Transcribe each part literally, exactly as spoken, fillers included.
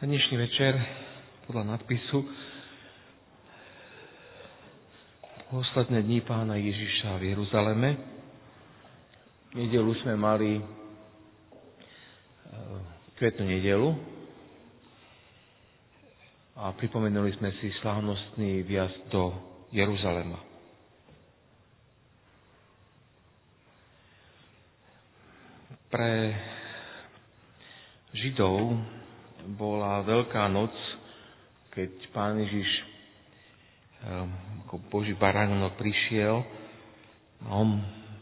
Na dnešný večer, podľa nadpisu, posledné dni Pána Ježiša v Jeruzaleme. V nedeľu sme mali kvetnú nedeľu a pripomenuli sme si slávnostný vjazd do Jeruzalema. Pre Židov bola Veľká noc, keď Pán Ježiš ako Boží baránok prišiel a on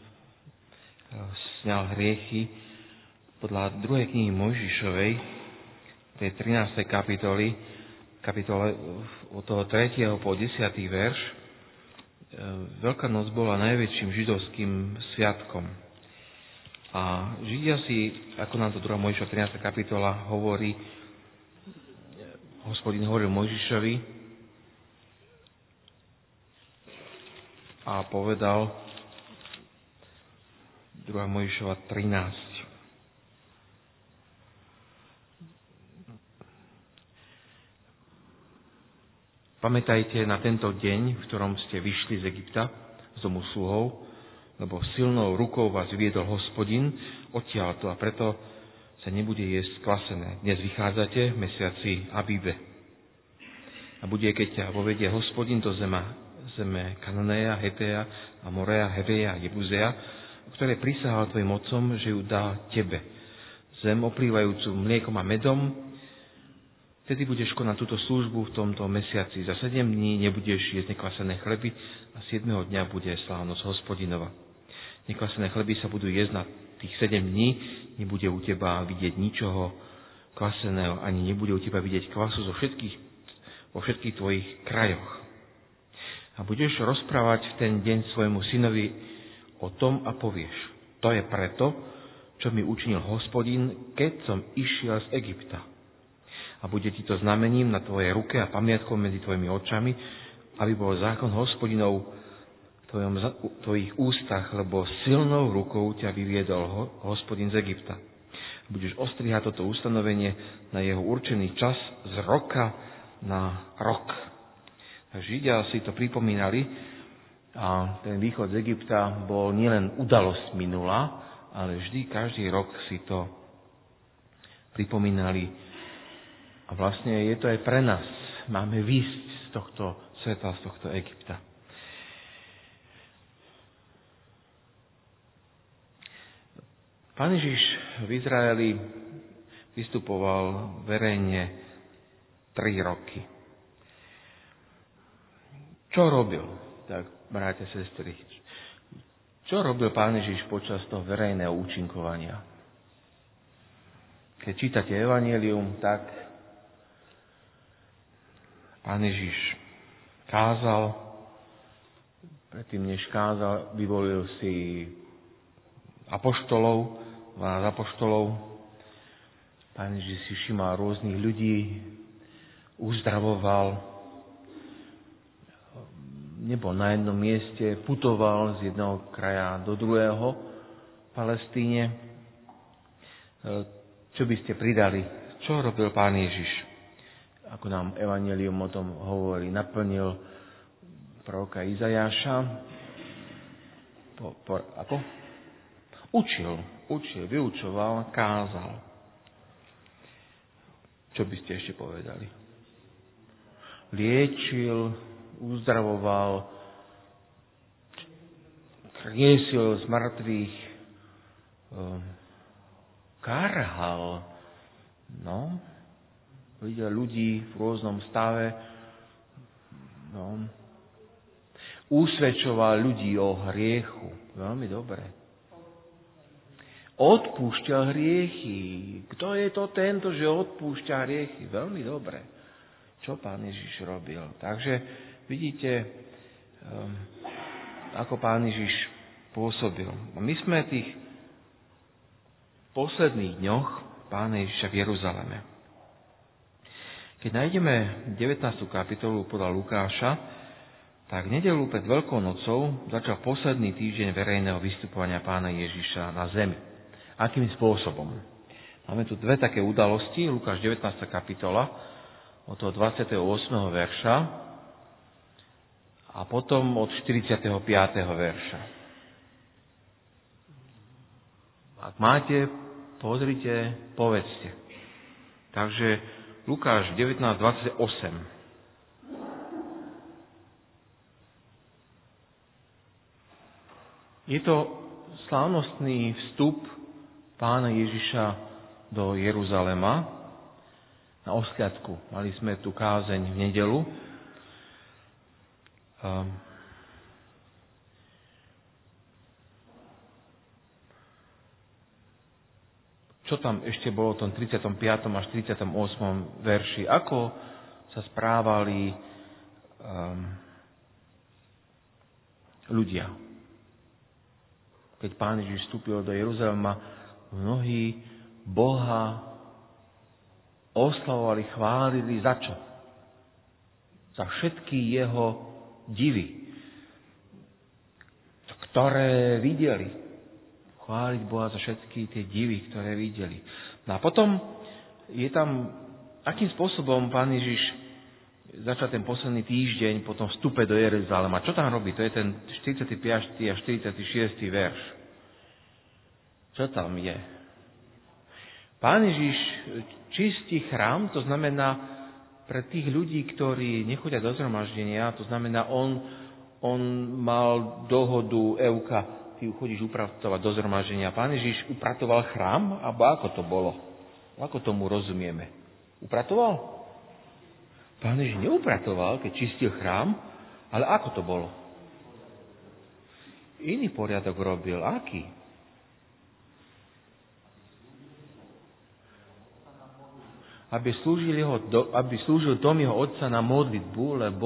sňal hriechy. Podľa druhej knihy Mojžišovej, tej trinástej kapitoly, kapitole od toho tretieho po desiatý verš, Veľká noc bola najväčším židovským sviatkom. A Židia si, ako nám to druhá Mojžišova trinásta kapitola hovorí, Hospodin hovoril Mojžišovi a povedal, druhá Mojžišova trinásť. Pamätajte na tento deň, v ktorom ste vyšli z Egypta, z domu sluhov, lebo silnou rukou vás viedol Hospodin odtiaľto a preto sa nebude jesť kvasené. Dnes vychádzate v mesiaci Abíbe. A bude, keď ťa vovedie Hospodin do zema, zeme Kananeja, Hetea, Amorea, Heveja, Jebuzea, ktoré prisahal tvojim otcom, že ju dá tebe. Zem oplývajúcu mliekom a medom, vtedy budeš konať túto službu v tomto mesiaci. Za sedem dní nebudeš jesť nekvasené chleby a siedmeho dňa bude slávnosť Hospodinova. Nekvasené chleby sa budú jesť na tých sedem dní, nebude u teba vidieť ničoho kvaseného, ani nebude u teba vidieť kvasu zo všetkých, vo všetkých tvojich krajoch. A budeš rozprávať v ten deň svojmu synovi o tom a povieš, to je preto, čo mi učinil Hospodin, keď som išiel z Egypta. A bude ti to znamením na tvojej ruke a pamiatkou medzi tvojimi očami, aby bol zákon Hospodinov v tvojom, tvojich ústach, lebo silnou rukou ťa vyviedol Hospodin z Egypta. Budeš ostrihať toto ustanovenie na jeho určený čas z roka na rok. Takže Židia si to pripomínali a ten východ z Egypta bol nielen udalosť minula, ale vždy, každý rok si to pripomínali. A vlastne je to aj pre nás. Máme výjsť z tohto sveta, z tohto Egypta. Pán Ježiš v Izraeli vystupoval verejne tri roky. Čo robil? Tak, bratia, sestry, čo robil Pán Ježiš počas toho verejného účinkovania? Keď čítate Evanjelium, tak Pán Ježiš kázal, predtým než kázal, vyvolil si apoštolov, dvanásť apoštolov. Pán Ježiš si všimal rôznych ľudí, uzdravoval, nebol na jednom mieste, putoval z jedného kraja do druhého v Palestíne. Čo by ste pridali? Čo robil Pán Ježiš? Ako nám Evanjelium o tom hovorí, naplnil proroka Izajáša. Po, po, ako? Učil, učil, vyučoval, kázal. Čo by ste ešte povedali? Liečil, uzdravoval, kriesil z mŕtvych, karhal, no, videl ľudí v rôznom stave, no, usvedčoval ľudí o hriechu, veľmi dobre. Odpúšťal hriechy. Kto je to tento, že odpúšťa hriechy? Veľmi dobre. Čo Pán Ježiš robil? Takže vidíte, um, ako Pán Ježiš pôsobil. My sme v tých posledných dňoch Pána Ježiša v Jeruzaleme. Keď nájdeme devätnástu kapitolu podľa Lukáša, tak v nedeľu pred Veľkou nocou začal posledný týždeň verejného vystupovania Pána Ježiša na zemi. Akým spôsobom? Máme tu dve také udalosti, Lukáš devätnásta kapitola, od toho dvadsiateho ôsmeho verša a potom od štyridsiateho piateho verša. Ak máte, pozrite, povedzte. Takže Lukáš devätnásť dvadsaťosem. Je to slávnostný vstup Pána Ježiša do Jeruzalema na osliadku. Mali sme tu kázeň v nedeľu. Čo tam ešte bolo v tom tridsiatom piatom až tridsiatom ôsmom verši? Ako sa správali um, ľudia? Keď Pán Ježiš vstúpil do Jeruzalema, mnohí Boha oslavovali, chválili za čo? Za všetky jeho divy, ktoré videli. Chváliť Boha za všetky tie divy, ktoré videli. No a potom je tam, akým spôsobom Pán Ježiš začal ten posledný týždeň po tom vstupe do Jeruzalema. Čo tam robí? To je ten štyridsiaty piaty a štyridsiaty šiesty verš. Čo tam je? Pán Ježiš čistí chrám, to znamená pre tých ľudí, ktorí nechodia do zhromaždenia, to znamená, on, on mal dohodu Euka, ty chodíš upratovať do zhromaždenia. Pán Ježiš upratoval chrám, alebo ako to bolo? Ako tomu rozumieme? Upratoval? Pán Ježiš neupratoval, keď čistil chrám, ale ako to bolo? Iný poriadok robil. Aký? Aby slúžil, jeho, aby slúžil dom jeho otca na modlitbu, lebo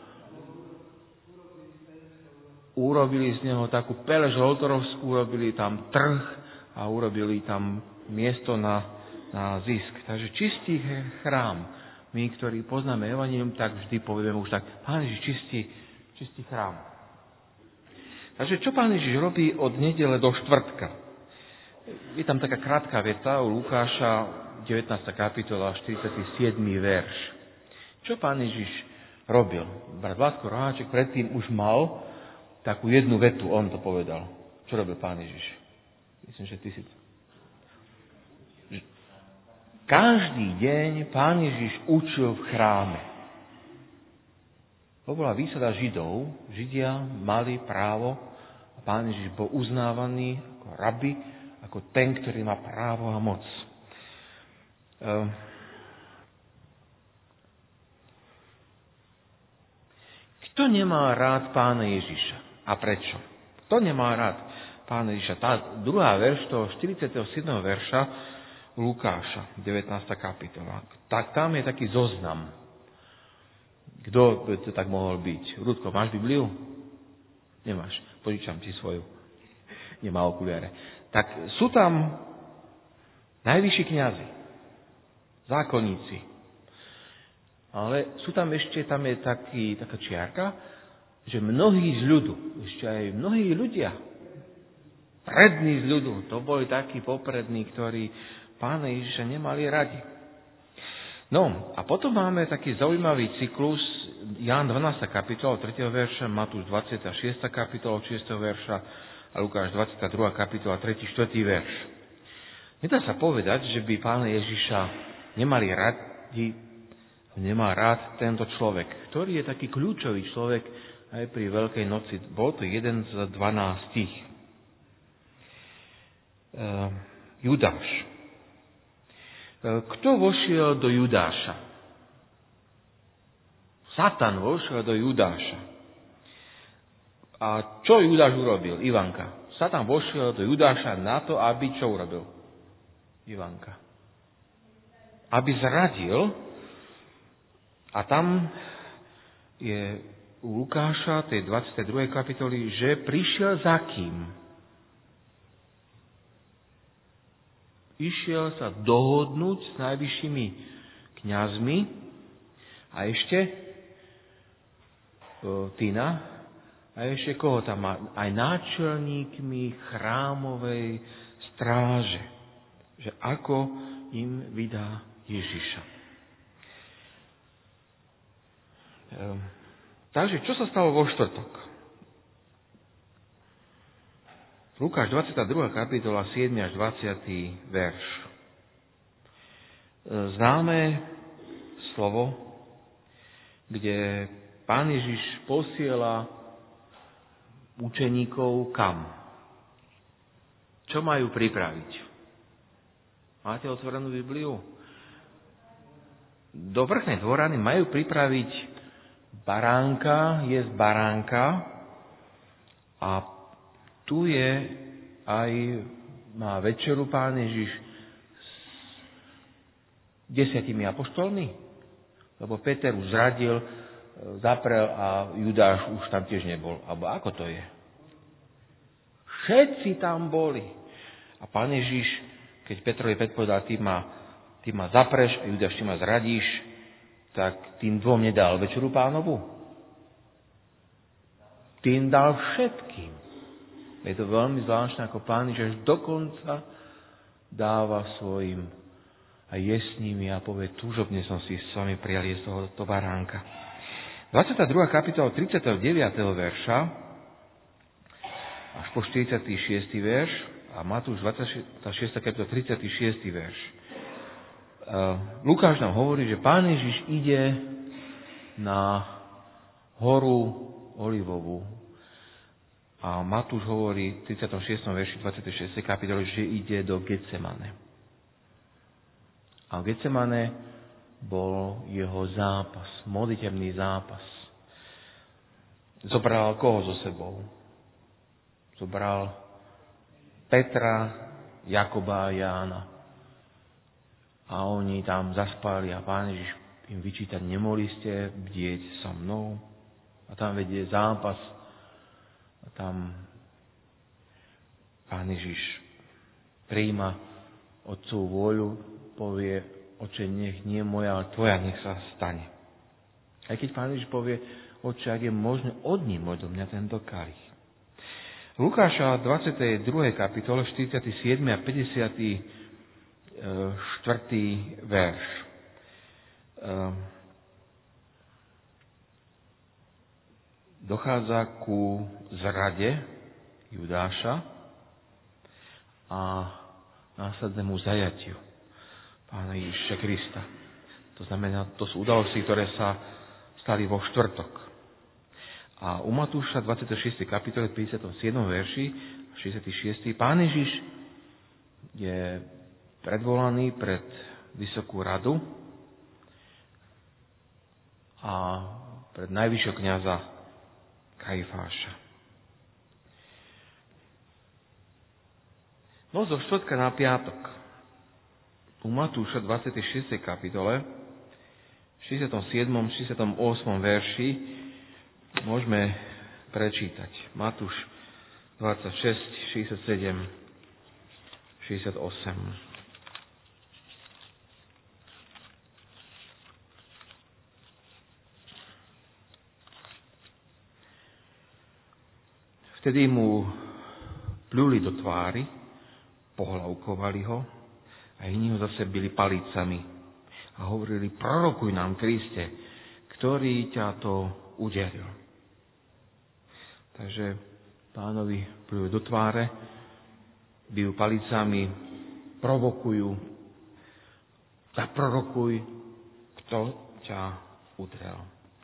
urobili z neho takú pelež oltorovskú, urobili tam trh a urobili tam miesto na, na zisk. Takže čistý chrám. My, ktorí poznáme evanjelium, tak vždy povieme už tak, Pán Ježiš čistí, čistí chrám. Takže čo Pán Ježiš robí od nedele do štvrtka? Je tam taká krátka veta u Lukáša, devätnásta kapitola, štyridsiaty siedmy verš. Čo Pán Ježiš robil? Brat Vládko Roháček predtým už mal takú jednu vetu, on to povedal. Čo robil Pán Ježiš? Myslím, že ty si... Každý deň Pán Ježiš učil v chráme. To bola výsada Židov. Židia mali právo a Pán Ježiš bol uznávaný ako rabi, ako ten, ktorý má právo a moc. Kto nemá rád Pána Ježiša? A prečo? Kto nemá rád Pána Ježiša? Tá druhá verš toho štyridsiateho siedmeho verša Lukáša, devätnásta kapitola. Tak tam je taký zoznam. Kto by to tak mohol byť? Rudko, máš Bibliu? Nemáš. Požičam ti svoju. Nemá okuliare. Tak sú tam najvyšší kňazi, zákonníci. Ale sú tam ešte, tam je taký, taká čiarka, že mnohí z ľudu, ešte aj mnohí ľudia, prední z ľudu, to boli takí poprední, ktorí Pána Ježiša nemali radi. No, a potom máme taký zaujímavý cyklus, Ján dvanásta kapitola, tretieho verša, Matúš dvadsiata šiesta kapitola, šiesteho verša a Lukáš dvadsiata druhá kapitola, tretí štvrtý verš. Nedá sa povedať, že by Pána Ježiša nemali radi, nemá rád tento človek, ktorý je taký kľúčový človek aj pri Veľkej noci. Bol to jeden z dvanástich. Uh, Judáš. Uh, kto vošiel do Judáša? Satan vošiel do Judáša. A čo Judáš urobil? Ivanka. Satan vošiel do Judáša na to, aby čo urobil? Ivanka. Aby zradil. A tam je u Lukáša, tej dvadsiatej druhej kapitoly, že prišiel za kým? Išiel sa dohodnúť s najvyššími kňazmi a ešte Tina, a ešte koho tam má? Aj náčelníkmi chrámovej stráže. že ako im vydá Ježiša. Ehm, takže, čo sa stalo vo štvrtok? Lukáš dvadsiata druhá kapitola, siedmy až dvadsiaty verš. Známe slovo, kde Pán Ježiš posiela učeníkov kam? Čo majú pripraviť? Máte otvorenú Bibliu? Do vrchnej dvorany majú pripraviť baránka, jesť baránka a tu je aj, má večeru Pán Ježiš s desiatimi apoštolmi, lebo Peter už zradil, zaprel a Judáš už tam tiež nebol. Alebo ako to je? Všetci tam boli. A Pán Ježiš, keď Petrovi predpovedal, ty ma, ty ma zapreš a Judáš, ty ma zradíš, tak tým dvom nedal večeru Pánovu. Tým dal všetkým. Je to veľmi zvláštne, ako Pán Ježiš dokonca dáva svojim a je s nimi a povie, túžobne som si s vami prijal jesť tohoto baránka. dvadsiata druhá kapitola tridsiateho deviateho verša až po štyridsiaty šiesty verš a Matúš dvadsiata šiesta kapitola tridsiaty šiesty verš. Lukáš nám hovorí, že Pán Ježiš ide na horu Olivovú a Matúš hovorí v tridsiatom šiestom verši dvadsiatej šiestej kapitoly, že ide do Getsemane. A v Getsemane bol jeho zápas, modlitebný zápas. Zobral koho so sebou? Zobral Petra, Jakoba a Jána. A oni tam zaspali a Pán Ježiš im vyčíta, nemohli ste bdieť so mnou. A tam vedie zápas. A tam Pán Ježiš prijíma Otcovú vôľu, povie, Oče, nech nie moja, ale tvoja nech sa stane. Aj keď Pán Ježiš povie, Oče, ak je možné, odním odo mňa tento kalich. Lukáša dvadsiatej druhej kapitole štyridsiaty siedmy a päťdesiaty štvrtý verš. Dochádza ku zrade Judáša a následnému zajatiu Pána Ježiša Krista. To znamená, to sú udalosti, ktoré sa stali vo štvrtok. A u Matúša dvadsiatej šiestej kapitole päťdesiatom siedmom verši šesťdesiaty šiesty Pán Ježiš je predvolaný pred vysokú radu a pred najvyššieho kňaza Kajfáša. No zo štvrtka na piatok u Matúša dvadsiatej šiestej kapitole šesťdesiatom siedmom šesťdesiatom ôsmom verši môžeme prečítať. Matúš dvadsaťšesť šesťdesiatsedem šesťdesiatosem. Vtedy mu pľuli do tvári, pohlavkovali ho a iní ho zase bili palicami a hovorili, prorokuj nám, Kriste, ktorý ťa to uderil. Takže Pánovi pľujú do tváre, bijú palicami, provokujú, zaprorokuj, kto ťa udrel.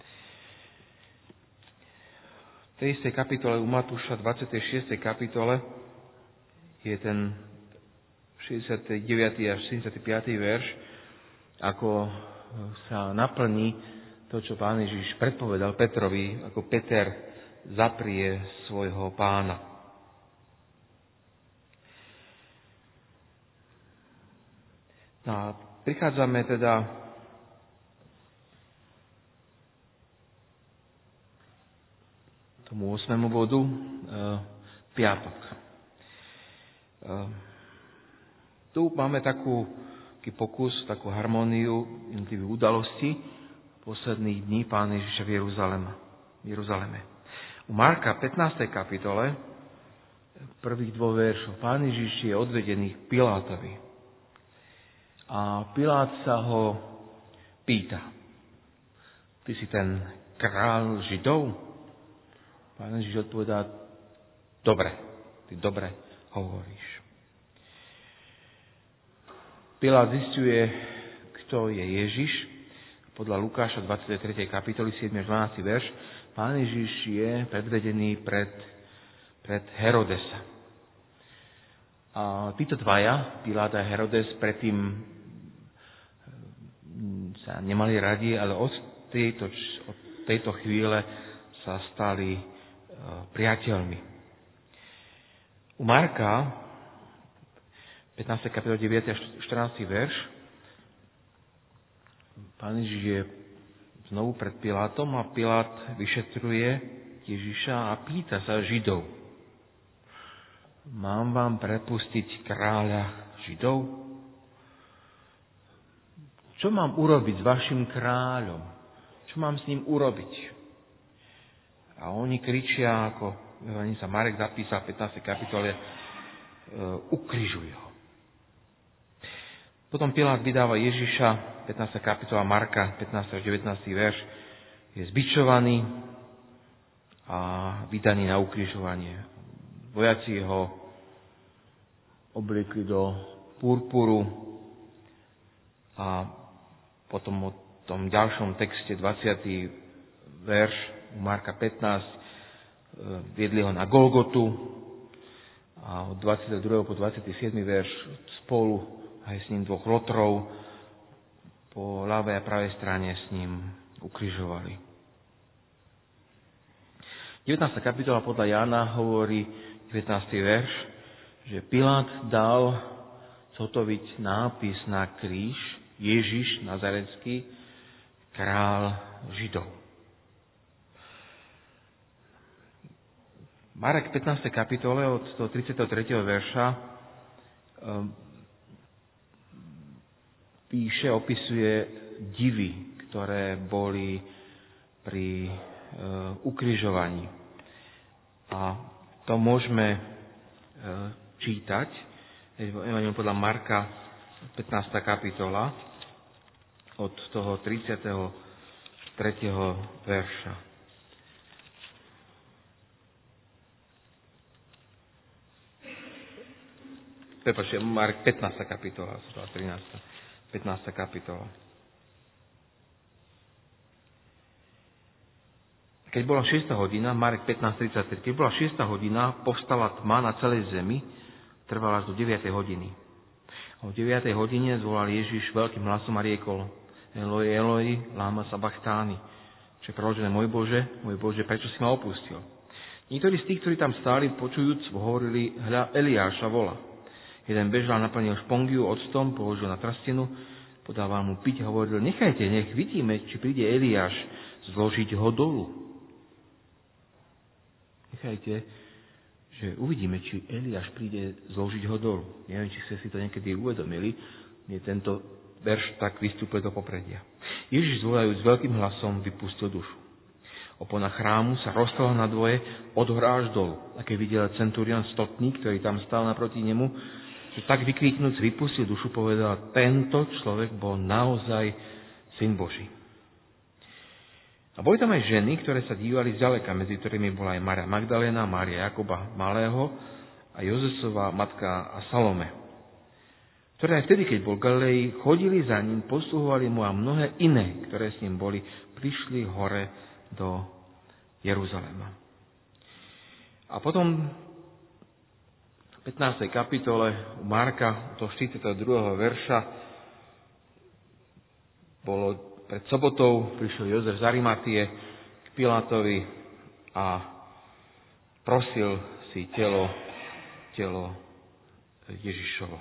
V tej istej kapitole u Matúša, dvadsiatej šiestej kapitole, je ten šesťdesiaty deviaty až sedemdesiaty piaty verš, ako sa naplní to, čo Pán Ježiš predpovedal Petrovi, ako Peter zaprie svojho Pána. No a prichádzame teda tomu ôsmemu bodu, e, piatok. E, tu máme takú, taký pokus, takú harmóniu jednotlivých udalostí posledných dní Pána Ježiša v Jeruzaleme. v Jeruzaleme. U Marka pätnástej kapitole prvých dvoch veršov Pán Ježiš je odvedený k Pilátovi. A Pilát sa ho pýta: Ty si ten kráľ Židov? Pán Ježiš odpovedá: Dobre, ty dobre hovoríš. Pilát zisťuje, kto je Ježiš. Podľa Lukáša dvadsiatej tretej kapitoly siedmy až dvanásty verš Pán Ježiš je predvedený pred, pred Herodesa. A títo dvaja, Pilát a Herodes, predtým sa nemali radi, ale od tejto, od tejto chvíle sa stali priateľmi. U Marka, pätnástej kapitoly deviaty až štrnásty verš, Pán Ježiš je znovu pred Pilátom a Pilát vyšetruje Ježiša a pýta sa Židov: Mám vám prepustiť kráľa Židov? Čo mám urobiť s vašim kráľom? Čo mám s ním urobiť? A oni kričia, ako sa Marek zapísal v pätnástej kapitole, ukrižuj ho. Potom Pilát vydáva Ježiša, pätnásta kapitola Marka, pätnásty až devätnásty verš, je zbičovaný a vydaný na ukrižovanie. Vojaci ho obliekli do purpuru a potom o tom ďalšom texte dvadsiaty verš u Marka pätnásť viedli ho na Golgotu a od dvadsiateho druhého po dvadsiaty siedmy verš spolu aj s ním dvoch lotrov po ľavej a pravej strane s ním ukrižovali. devätnásta kapitola podľa Jána hovorí, devätnásty verš, že Pilát dal zhotoviť nápis na kríž: Ježiš Nazarecký, kráľ Židov. Marek v pätnástej kapitole od toho tridsiateho tretieho verša píše, opisuje divy, ktoré boli pri e, ukrižovaní. A to môžeme e, čítať v Evangeliu podľa Marka, pätnásta kapitola, od toho tridsiateho tretieho verša. Prepáčte, Mark pätnásta kapitola, trinásta pätnásta kapitola. Keď bola šiesta hodina, Marek pätnásť tridsaťpäť, keď bola šiesta hodina, povstala tma na celej zemi, trvala až do deviatej hodiny. A o deviatej hodine zvolal Ježiš veľkým hlasom a riekol: Eloi, Eloi, lama sabachthani, čo je preložené: Môj Bože, môj Bože, prečo si ma opustil? Niektorí z tých, ktorí tam stáli, počujúc, hovorili: Hľa, Eliáša volá. Jeden bežal, naplnil špongiu octom, položil na trstinu, podával mu piť a hovoril: Nechajte, nech vidíme, či príde Eliáš zložiť ho dolu. Nechajte, že uvidíme, či Eliáš príde zložiť ho dolu. Neviem, či ste si to niekedy uvedomili, mne tento verš tak vystúpil do popredia. Ježiš, zvolajúc veľkým hlasom, vypustil dušu. Opona chrámu sa roztrhla na dvoje od hora až dolu. A keď videl centurión stotný, ktorý tam stál naproti nemu, že tak vykríknúc vypustil dušu, povedal: Tento človek bol naozaj Syn Boží. A boli tam aj ženy, ktoré sa dívali zďaleka, medzi ktorými bola aj Mária Magdaléna, Mária Jakoba Malého a Jozesova matka a Salome, ktoré aj vtedy, keď bol v Galilei, chodili za ním, posluhovali mu, a mnohé iné, ktoré s ním boli, prišli hore do Jeruzalema. A potom v pätnástej kapitole u Marka, do štyridsiateho druhého verša, bolo pred sobotou, prišiel Jozef z Arimatie k Pilátovi a prosil si telo, telo Ježišovo.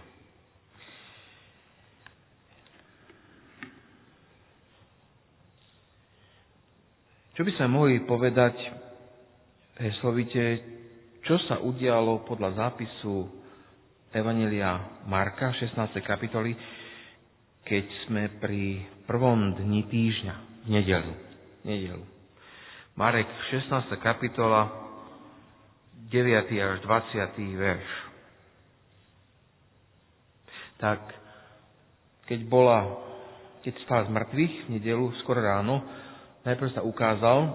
Čo by sme mohli povedať heslovite, čo sa udialo podľa zápisu Evanjelia Marka, šestnástej kapitoly, keď sme pri prvom dni týždňa, v nedeľu. nedeľu. Marek, šestnásta kapitola, deviaty až dvadsiaty verš. Tak keď bola, keď stál z mŕtvych v nedeľu skoro ráno, najprv sa ukázal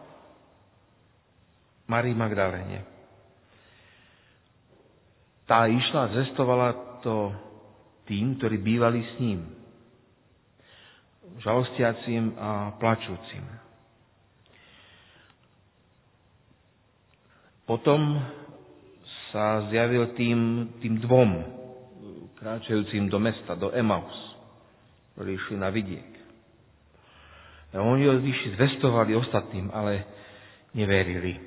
Márii Magdaléne. Tá išla a zvestovala to tým, ktorí bývali s ním. Žalostiacim a plačúcim. Potom sa zjavil tým, tým dvom, kráčajúcim do mesta, do Emaus, ktorí išli na vidiek. A oni išli, zvestovali ostatným, ale neverili.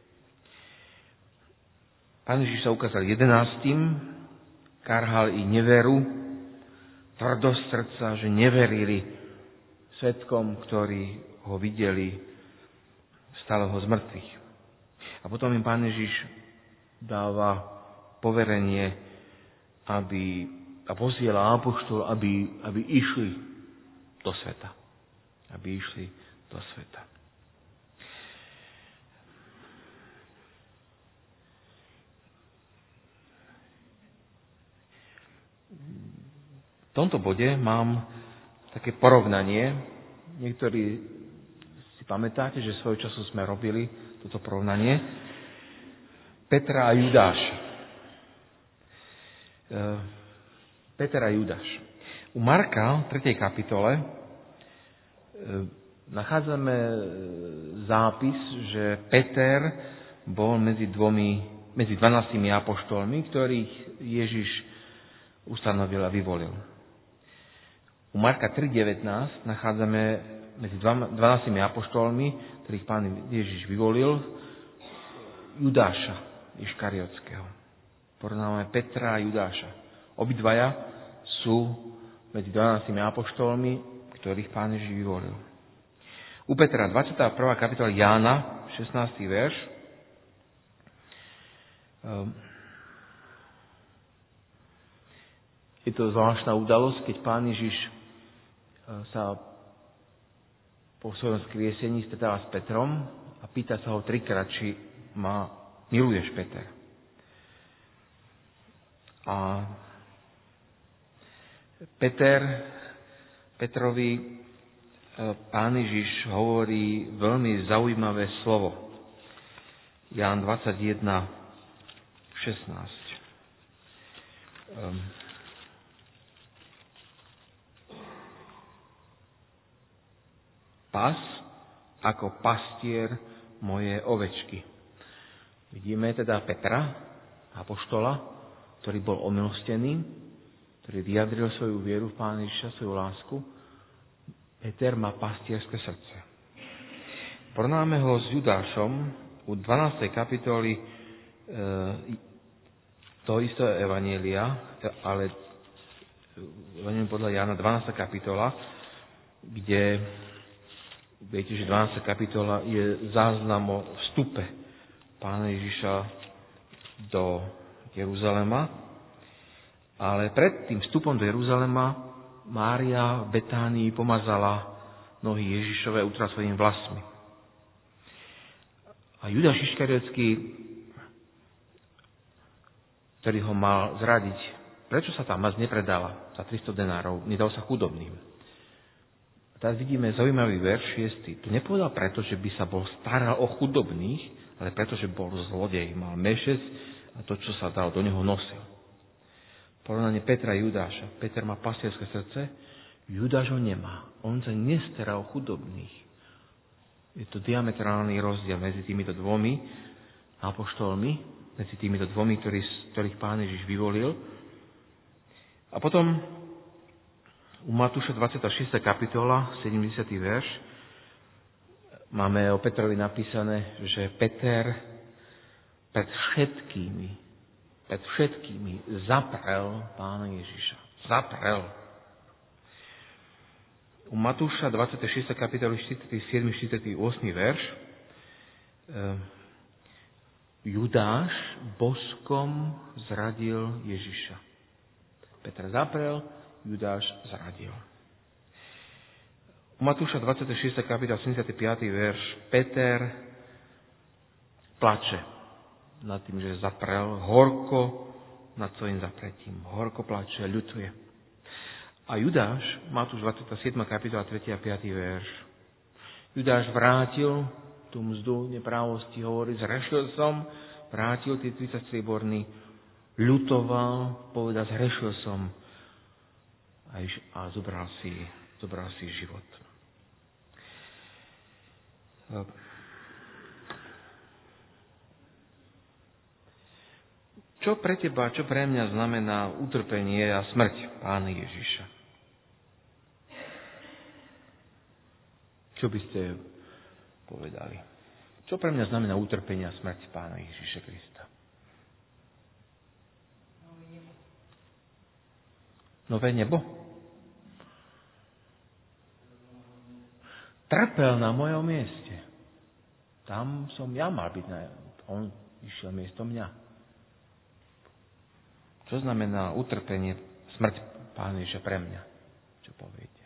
Pán Ježiš sa ukázal jedenáctim, karhal i neveru, tvrdosť srdca, že neverili svedkom, ktorí ho videli stáleho z mŕtvych. A potom im Pán Ježiš dáva poverenie, aby, a posiela apoštol, aby, aby išli do sveta. Aby išli do sveta. V tomto bode mám také porovnanie. Niektorí si pamätáte, že svojho času sme robili toto porovnanie Petra a Judáša. Peter a Judáš. U Marka v tretej kapitole nachádzame zápis, že Peter bol medzi dvomi, medzi dvanástimi apoštolmi, ktorých Ježiš ustanovil a vyvolil. U Marka tri devätnásť nachádzame medzi dvanástimi apoštolmi, ktorých Pán Ježiš vyvolil, Judáša Iškariotského. Porovnávame Petra a Judáša. Obidvaja sú medzi dvanástimi apoštolmi, ktorých Pán Ježiš vyvolil. U Petra dvadsiata prvá kapitola Jána, šestnásty verš. Je to zvláštna udalosť, keď Pán Ježiš sa po svojom skriesení stretáva s Petrom a pýta sa ho trikrát, či ma miluješ, Peter. A Peter, Petrovi Pán Ježiš hovorí veľmi zaujímavé slovo. Ján dvadsaťjeden šestnásť. Um, Pas ako pastier moje ovečky. Vidíme teda Petra, apoštola, ktorý bol omilostený, ktorý vyjadril svoju vieru v Pána Ježiša, svoju lásku. Peter má pastierské srdce. Porovnáme ho s Judášom u dvanástej kapitoly e, toho istého evanjelia, ale evanjelium podľa Jána dvanásta kapitola, kde viete, že dvanásta kapitola je záznam o vstupe Pána Ježiša do Jeruzalema, ale pred tým vstupom do Jeruzalema Mária v Betánii pomazala nohy Ježišove a utrela svojimi vlasmi. A Judáš Iškariotský, ktorý ho mal zradiť, prečo sa tá maz nepredala za tristo denárov, nedal sa chudobným? A teraz vidíme zaujímavý verš šiesty. Tu nepovedal preto, že by sa bol staral o chudobných, ale preto, že bol zlodej, mal mešec a to, čo sa dal, do neho nosil. Porovnanie Petra a Judáša. Peter má pastierské srdce, Judáš ho nemá. On sa nestará o chudobných. Je to diametrálny rozdiel medzi týmito dvomi apoštolmi, medzi týmito dvomi, ktorý, ktorých Pán Ježiš vyvolil. A potom u Matúša dvadsiata šiesta kapitola, sedemdesiaty verš, máme o Petrovi napísané, že Peter pred všetkými, pred všetkými zaprel Pána Ježiša. Zaprel. U Matúša dvadsiata šiesta kapitola, štyridsiaty siedmy štyridsiaty ôsmy verš, Judáš boskom zradil Ježiša. Peter zaprel, Judáš zradil. U Matúša dvadsiata šiesta kapitola, sedemdesiaty piaty verš, Peter plače nad tým, že zaprel, horko nad svojím zapretím. Horko plače, ľutuje. A Judáš, Matúš dvadsiata siedma kapitola, tretí a piaty verš. Judáš vrátil tú mzdu neprávosti, hovorí, zrešil som, vrátil tie tridsať strieborný, ľutoval, povedal, zrešil som a, iš, a zobral, si, zobral si život. Čo pre teba, čo pre mňa znamená utrpenie a smrť Pána Ježiša? Čo by ste povedali? Čo pre mňa znamená utrpenie a smrť Pána Ježiša Krista? Nové nebo? Trpel na mojom mieste. Tam som ja mal byť. Na... On išiel miesto mňa. Čo znamená utrpenie, smrť Pána Ježiša pre mňa? Čo poviete?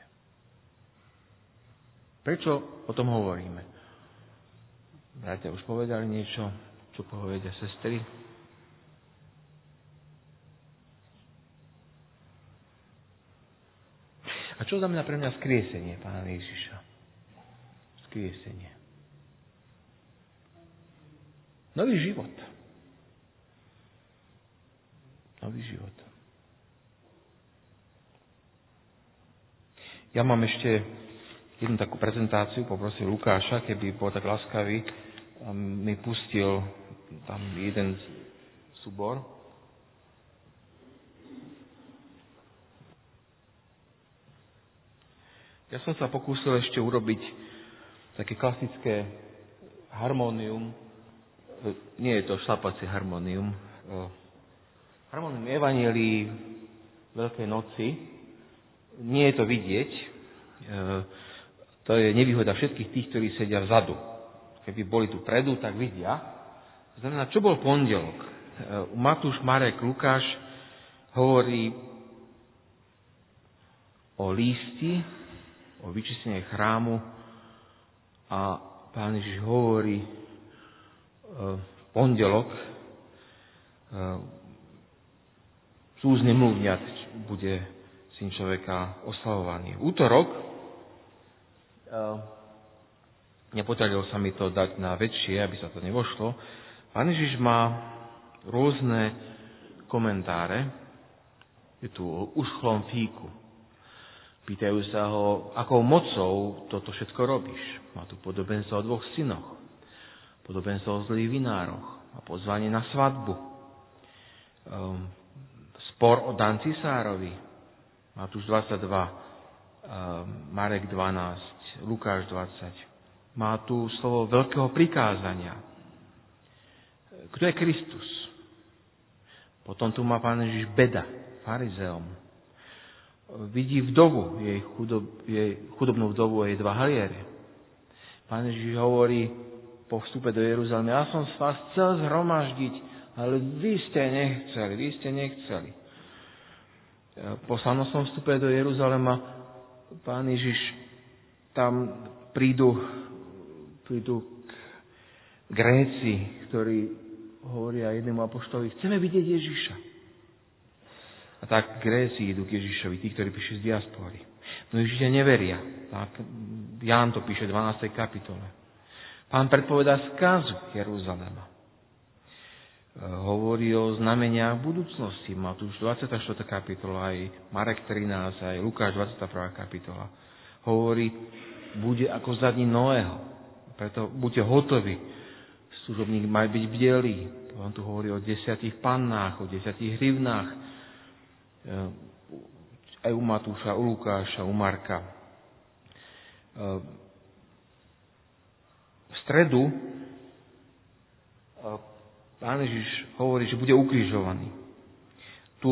Prečo o tom hovoríme? Bratia už povedali niečo? Čo povedia sestry? A čo znamená pre mňa skriesenie Pána Ježiša? Skriesenie. Nový život. Nový život. Ja mám ešte jednu takú prezentáciu, poprosím Lukáša, keby bol tak laskavý, mi pustil tam jeden súbor. Ja som sa pokúsil ešte urobiť také klasické harmónium. Nie je to šlapacie harmónium. Harmónium Evanjelií Veľkej noci. Nie je to vidieť. To je nevýhoda všetkých tých, ktorí sedia vzadu. Keby boli tu predu, tak vidia. To znamená, čo bol pondelok? Matúš, Marek, Lukáš hovorí o lísti, o vyčistení chrámu a Pán Ježiš hovorí v pondelok z úst nemluvňat bude Syn človeka oslavovaný. V útorok nepodarilo sa mi to dať na väčšie, aby sa to nevošlo. Pán Ježiš má rôzne komentáre. Je tu o uschlom fíku. Pýtajú sa ho, akou mocou toto všetko robíš. Má tu podobenstvo o dvoch synoch, podobenstvo o zlých vinároch a pozvanie na svadbu. Um, spor o Dan cisárovi, Matúš dvadsaťdva, um, Marek dvanásť, Lukáš dvadsať. Má tu slovo veľkého prikázania. Kto je Kristus? Potom tu má Pán Ježiš beda, farizeom. Vidí vdovu, jej, chudob, jej chudobnú vdovu a jej dva haliere. Pán Ježiš hovorí po vstupe do Jeruzalema, ja som vás chcel zhromaždiť, ale vy ste nechceli, vy ste nechceli. Po slavnostnom vstupe do Jeruzalema Pán Ježiš tam prídu, prídu Gréci, ktorí hovoria jednému apoštolovi, chceme vidieť Ježiša. A tak Gréci idú k Ježišovi, tí, ktorí prišli z diaspory. No Ježiša neveria. Tak Ján to píše v dvanástej kapitole. Pán predpovedá skazu Jeruzalema. Hovorí o znameniach budúcnosti. Matúš dvadsiata štvrtá kapitola, aj Marek trinásť, aj Lukáš dvadsiata prvá kapitola. Hovorí, bude ako za dní Noého. Preto buďte hotoví. Služobník má byť bdelý. On tu hovorí o desiatich pannách, o desiatich hrivnách. Aj u Matúša, u Lukáša, u Marka. V stredu Pán Ježiš hovorí, že bude ukrižovaný. Tu,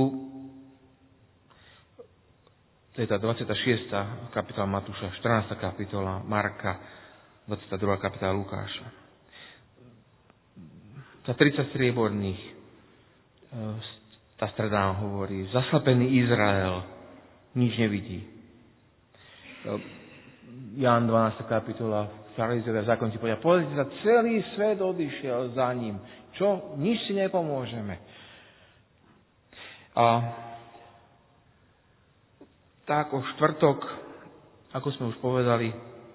to je tá dvadsiata šiesta kapitola Matúša, štrnásta kapitola Marka, dvadsiata druhá kapitola Lukáša. Za tridsať strieborných tá streda nám hovorí, zaslepený Izrael nič nevidí. Ján dvanásta kapitola, farizejovia zákonníci povedia, pozrite sa, celý svet odišiel za ním. Čo? Nič si nepomôžeme. A tak o štvrtok, ako sme už povedali,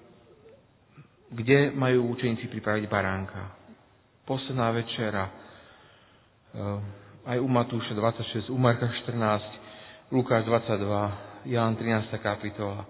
kde majú učeníci pripraviť baránka. Posledná večera, aj u Matúša dvadsaťšesť, u Marka štrnásť, Lukáš dvadsaťdva, Ján trinásta kapitola.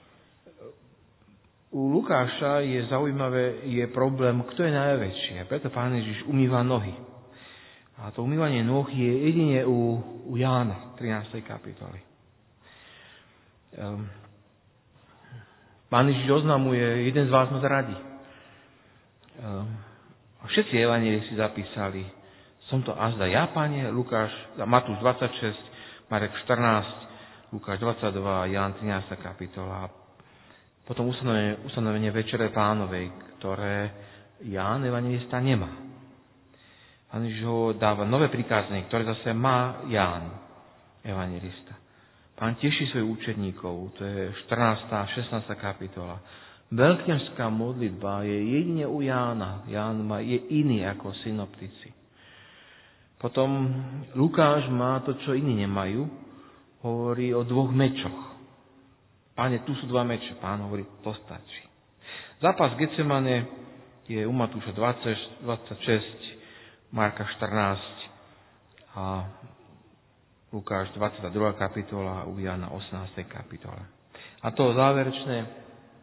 U Lukáša je zaujímavé, je problém, kto je najväčší. A preto Pán Ježiš umýva nohy. A to umývanie nôh je jedine u, u Jána trinástej kapitoly. Um, Pán Ježiš oznamuje, jeden z vás ma zradí. Um, a všetci evanjelisti si zapísali, som to azda ja, Pane, Lukáš, Matúš dvadsaťšesť, Marek štrnásť, Lukáš dvadsaťdva, Ján trinásta kapitola. Potom ustanovenie, ustanovenie Večere Pánovej, ktoré Ján evanjelista nemá. Pán Ježiš ho dáva nové prikázanie, ktoré zase má Ján evanjelista. Pán teší svojich učeníkov, to je štrnásta a šestnásta kapitola. Veľkňažská modlitba je jedine u Jána. Ján má, je iný ako synoptici. Potom Lukáš má to, čo iní nemajú. Hovorí o dvoch mečoch. Páne, tu sú dva meče. Pán hovorí, to stačí. Zápas Getsemane je u Matúša dvadsať, dvadsaťšesť, Marka štrnásť a Lukáš dvadsaťdva kapitola a u Jána osemnásta kapitola. A to záverečné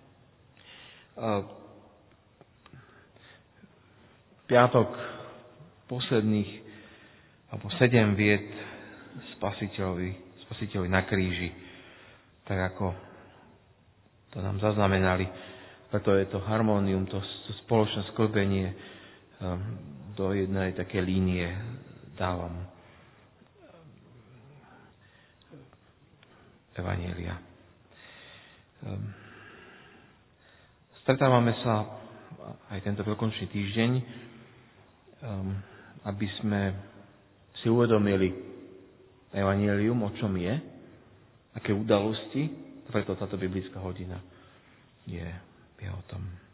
piatok posledných alebo sedem vied Spasiteľovi, Spasiteľovi na kríži, tak ako to nám zaznamenali. Preto je to harmónium, to, to spoločné sklbenie um, do jednej také línie dávam evanjelia. Um, Stretávame sa aj tento veľkonočný týždeň, um, aby sme si uvedomili evanjelium, o čom je, aké udalosti, preto táto biblická hodina je, je o tom.